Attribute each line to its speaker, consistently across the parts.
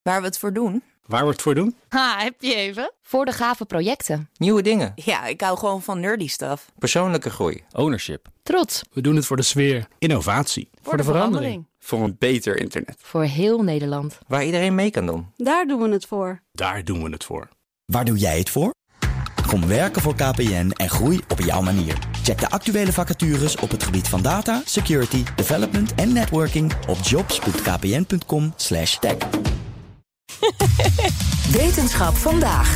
Speaker 1: Waar we het voor doen?
Speaker 2: Waar we het voor doen?
Speaker 1: Heb je even?
Speaker 3: Voor de gave projecten.
Speaker 4: Nieuwe dingen.
Speaker 1: Ja, ik hou gewoon van nerdy stuff.
Speaker 4: Persoonlijke groei.
Speaker 2: Ownership.
Speaker 3: Trots.
Speaker 2: We doen het voor de sfeer. Innovatie.
Speaker 3: Voor de verandering.
Speaker 5: Voor een beter internet.
Speaker 3: Voor heel Nederland.
Speaker 4: Waar iedereen mee kan doen.
Speaker 6: Daar doen we het voor.
Speaker 2: Daar doen we het voor.
Speaker 7: Waar doe jij het voor? Kom werken voor KPN en groei op jouw manier. Check de actuele vacatures op het gebied van data, security, development en networking op jobs.kpn.com/tech.
Speaker 8: Wetenschap vandaag.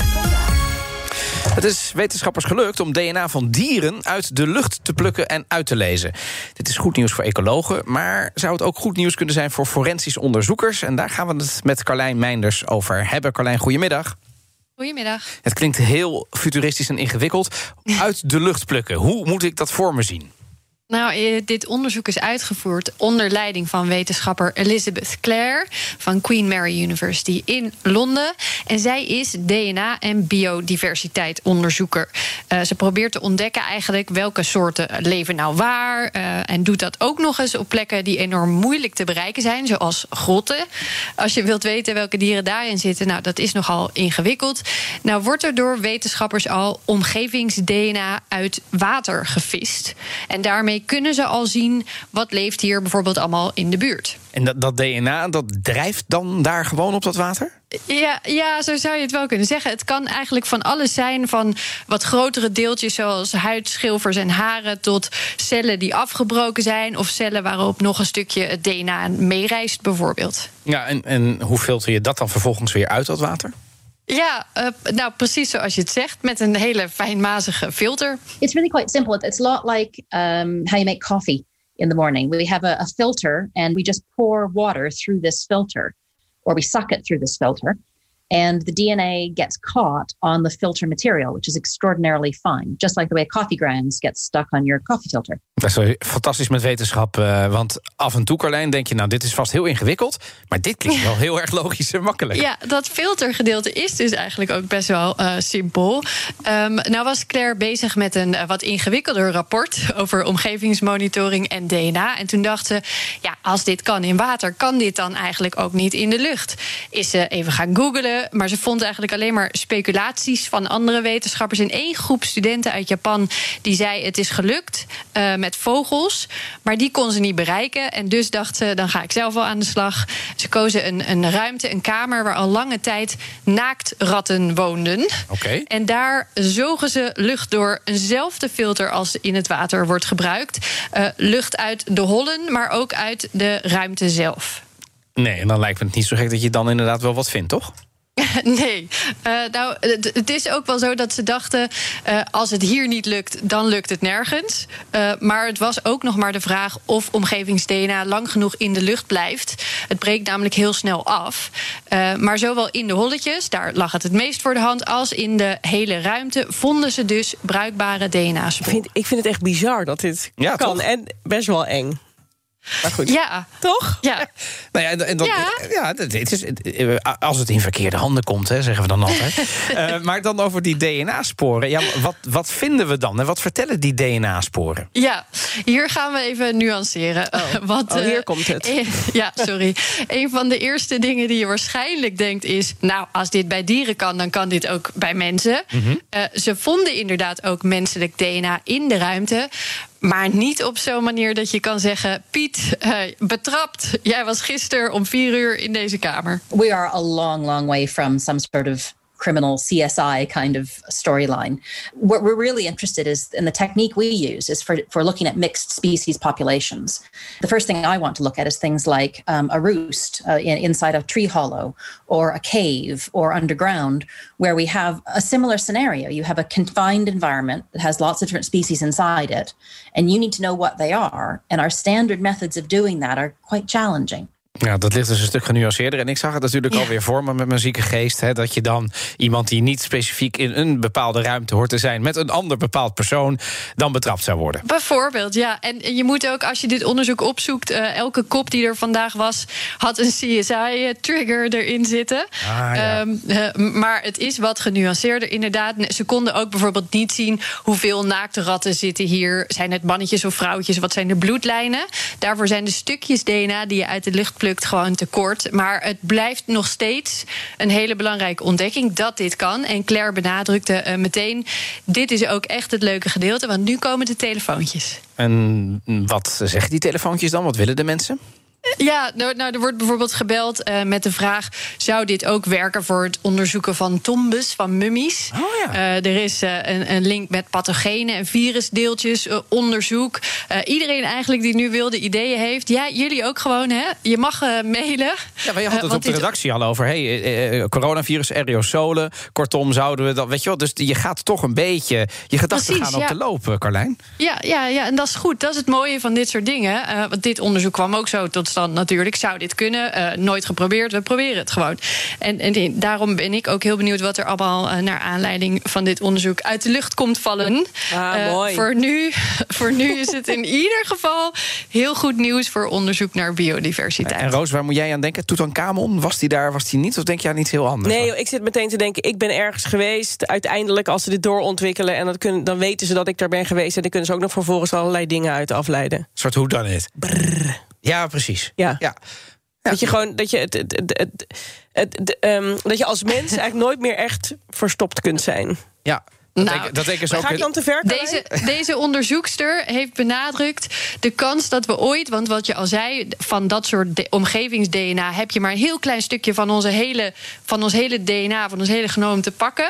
Speaker 9: Het is wetenschappers gelukt om DNA van dieren uit de lucht te plukken en uit te lezen. Dit is goed nieuws voor ecologen, maar zou het ook goed nieuws kunnen zijn voor forensisch onderzoekers? En daar gaan we het met Carlijn Meinders over hebben. Carlijn, goedemiddag.
Speaker 10: Goedemiddag.
Speaker 9: Het klinkt heel futuristisch en ingewikkeld. Uit de lucht plukken, hoe moet ik dat voor me zien?
Speaker 10: Nou, dit onderzoek is uitgevoerd onder leiding van wetenschapper Elizabeth Clare van Queen Mary University in Londen. En zij is DNA- en biodiversiteit-onderzoeker. Ze probeert te ontdekken eigenlijk welke soorten leven nou waar. En doet dat ook nog eens op plekken die enorm moeilijk te bereiken zijn, zoals grotten. Als je wilt weten welke dieren daarin zitten, nou, dat is nogal ingewikkeld. Nou wordt er door wetenschappers al omgevings-DNA uit water gevist. En daarmee kunnen ze al zien wat leeft hier bijvoorbeeld allemaal in de buurt.
Speaker 9: En dat DNA, dat drijft dan daar gewoon op dat water?
Speaker 10: Ja, zo zou je het wel kunnen zeggen. Het kan eigenlijk van alles zijn, van wat grotere deeltjes zoals huidschilfers en haren tot cellen die afgebroken zijn of cellen waarop nog een stukje het DNA meereist bijvoorbeeld.
Speaker 9: Ja, en hoe filter je dat dan vervolgens weer uit dat water?
Speaker 10: Ja, nou precies zoals je het zegt, met een hele fijnmazige filter.
Speaker 11: It's really quite simple. It's a lot like how you make coffee in the morning. We have a filter and we just pour water through this filter, or we suck it through this filter. And the DNA gets caught on the filter material, which is extraordinarily fine. Just like the way coffee grounds get stuck on your coffee filter.
Speaker 9: Dat is wel fantastisch met wetenschap. Want af en toe, Carlijn, denk je, nou, dit is vast heel ingewikkeld. Maar dit klinkt wel heel erg logisch en makkelijk.
Speaker 10: Ja, dat filtergedeelte is dus eigenlijk ook best wel simpel. Nou was Claire bezig met een wat ingewikkelder rapport over omgevingsmonitoring en DNA. En toen dacht ze, ja, als dit kan in water, kan dit dan eigenlijk ook niet in de lucht? Is ze even gaan googlen. Maar ze vond eigenlijk alleen maar speculaties van andere wetenschappers. En één groep studenten uit Japan die zei het is gelukt met vogels. Maar die kon ze niet bereiken. En dus dacht ze, dan ga ik zelf wel aan de slag. Ze kozen een ruimte, een kamer waar al lange tijd naaktratten woonden.
Speaker 9: Okay.
Speaker 10: En daar zogen ze lucht door eenzelfde filter als in het water wordt gebruikt. Lucht uit de hollen, maar ook uit de ruimte zelf.
Speaker 9: Nee, en dan lijkt me het niet zo gek dat je dan inderdaad wel wat vindt, toch?
Speaker 10: Nee, nou, het is ook wel zo dat ze dachten, als het hier niet lukt, dan lukt het nergens. Maar het was ook nog maar de vraag of omgevings-DNA lang genoeg in de lucht blijft. Het breekt namelijk heel snel af. Maar zowel in de holletjes, daar lag het meest voor de hand, als in de hele ruimte vonden ze dus bruikbare DNA-sporen.
Speaker 6: Ik vind het echt bizar dat dit kan.
Speaker 9: Toch?
Speaker 6: En best wel eng.
Speaker 9: Maar goed.
Speaker 10: Ja.
Speaker 6: Toch?
Speaker 10: Ja.
Speaker 9: Nou ja, en dan, dit is, als het in verkeerde handen komt, hè, zeggen we dan altijd. Maar dan over die DNA-sporen. Ja, wat vinden we dan? En wat vertellen die DNA-sporen?
Speaker 10: Ja, hier gaan we even nuanceren.
Speaker 6: Hier komt het.
Speaker 10: Ja, sorry. Een van de eerste dingen die je waarschijnlijk denkt is, nou, als dit bij dieren kan, dan kan dit ook bij mensen. Mm-hmm. Ze vonden inderdaad ook menselijk DNA in de ruimte. Maar niet op zo'n manier dat je kan zeggen, Piet, betrapt. Jij was gisteren om 4:00 in deze kamer.
Speaker 11: We are a long, long way from some sort of criminal CSI kind of storyline. What we're really interested in the technique we use is for looking at mixed species populations. The first thing I want to look at is things like a roost inside a tree hollow or a cave or underground where we have a similar scenario. You have a confined environment that has lots of different species inside it and you need to know what they are. And our standard methods of doing that are quite challenging.
Speaker 9: Ja, dat ligt dus een stuk genuanceerder. En ik zag het natuurlijk alweer voor me met mijn zieke geest. Hè, dat je dan iemand die niet specifiek in een bepaalde ruimte hoort te zijn met een ander bepaald persoon dan betrapt zou worden.
Speaker 10: Bijvoorbeeld, ja. En je moet ook, als je dit onderzoek opzoekt, elke kop die er vandaag was, had een CSI-trigger erin zitten. Maar het is wat genuanceerder, inderdaad. Ze konden ook bijvoorbeeld niet zien hoeveel naakte ratten zitten hier. Zijn het mannetjes of vrouwtjes? Wat zijn de bloedlijnen? Daarvoor zijn de stukjes DNA die je uit de lucht plukt uitgeplukt gewoon te kort. Maar het blijft nog steeds een hele belangrijke ontdekking dat dit kan. En Claire benadrukte meteen, dit is ook echt het leuke gedeelte, want nu komen de telefoontjes.
Speaker 9: En wat zeggen die telefoontjes dan? Wat willen de mensen?
Speaker 10: Ja, nou, er wordt bijvoorbeeld gebeld met de vraag, zou dit ook werken voor het onderzoeken van tombes, van mummies?
Speaker 9: Oh, ja.
Speaker 10: Er is een link met pathogenen en virusdeeltjes, onderzoek. Iedereen eigenlijk die nu wilde ideeën heeft. Ja, jullie ook gewoon, hè? Je mag mailen.
Speaker 9: Ja, wij hadden het op de redactie al over. Coronavirus, aerosolen. Kortom, zouden we dat, weet je wel. Dus je gaat toch een beetje je gedachten gaan op de loop, Carlijn.
Speaker 10: Ja, en dat is goed. Dat is het mooie van dit soort dingen. Want dit onderzoek kwam ook zo tot stand natuurlijk. Zou dit kunnen? Nooit geprobeerd. We proberen het gewoon. En daarom ben ik ook heel benieuwd wat er allemaal naar aanleiding van dit onderzoek uit de lucht komt vallen.
Speaker 6: Mooi.
Speaker 10: Voor nu is het in ieder geval heel goed nieuws voor onderzoek naar biodiversiteit.
Speaker 9: En Roos, waar moet jij aan denken? Tutankhamon, was die daar, was die niet? Of denk je aan iets heel anders?
Speaker 6: Nee, ik zit meteen te denken, ik ben ergens geweest. Uiteindelijk, als ze dit doorontwikkelen, en dan weten ze dat ik daar ben geweest, en dan kunnen ze ook nog vervolgens allerlei dingen uit afleiden.
Speaker 9: Een soort hoe dan het? Ja, precies.
Speaker 6: Ja. Dat je gewoon dat je als mens eigenlijk nooit meer echt verstopt kunt zijn.
Speaker 9: Ja. Dat denk ik
Speaker 6: ga ik dan te ver?
Speaker 10: Deze onderzoekster heeft benadrukt de kans dat we ooit, want wat je al zei, van dat soort omgevings-DNA heb je maar een heel klein stukje van ons hele DNA, van ons hele genoom te pakken.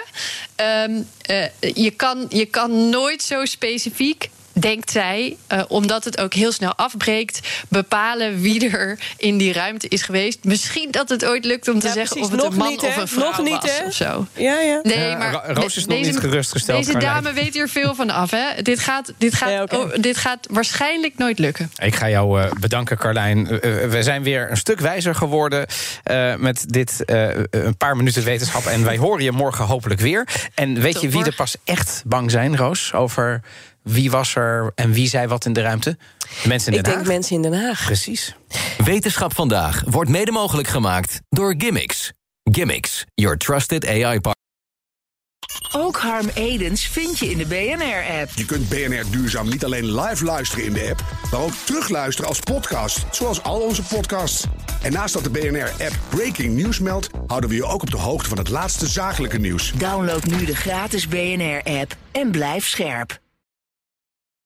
Speaker 10: Je kan nooit zo specifiek, denkt zij, omdat het ook heel snel afbreekt, bepalen wie er in die ruimte is geweest. Misschien dat het ooit lukt om te zeggen of het een man of een vrouw was of zo.
Speaker 6: Ja.
Speaker 10: Nee, maar
Speaker 9: Roos is nog niet gerustgesteld.
Speaker 10: Deze dame weet hier veel van af. Hè? Dit gaat waarschijnlijk nooit lukken.
Speaker 9: Ik ga jou bedanken, Carlijn. We zijn weer een stuk wijzer geworden met dit een paar minuten wetenschap. En wij horen je morgen hopelijk weer. En weet je wie er pas echt bang zijn, Roos, over wie was er en wie zei wat in de ruimte? Mensen in Den Haag?
Speaker 6: Ik denk mensen in Den Haag.
Speaker 9: Precies.
Speaker 5: Wetenschap vandaag wordt mede mogelijk gemaakt door Gimmicks. Gimmicks, your trusted AI partner.
Speaker 8: Ook Harm Edens vind je in de BNR-app.
Speaker 12: Je kunt BNR Duurzaam niet alleen live luisteren in de app, maar ook terugluisteren als podcast, zoals al onze podcasts. En naast dat de BNR-app Breaking News meldt, houden we je ook op de hoogte van het laatste zakelijke nieuws.
Speaker 8: Download nu de gratis BNR-app en blijf scherp.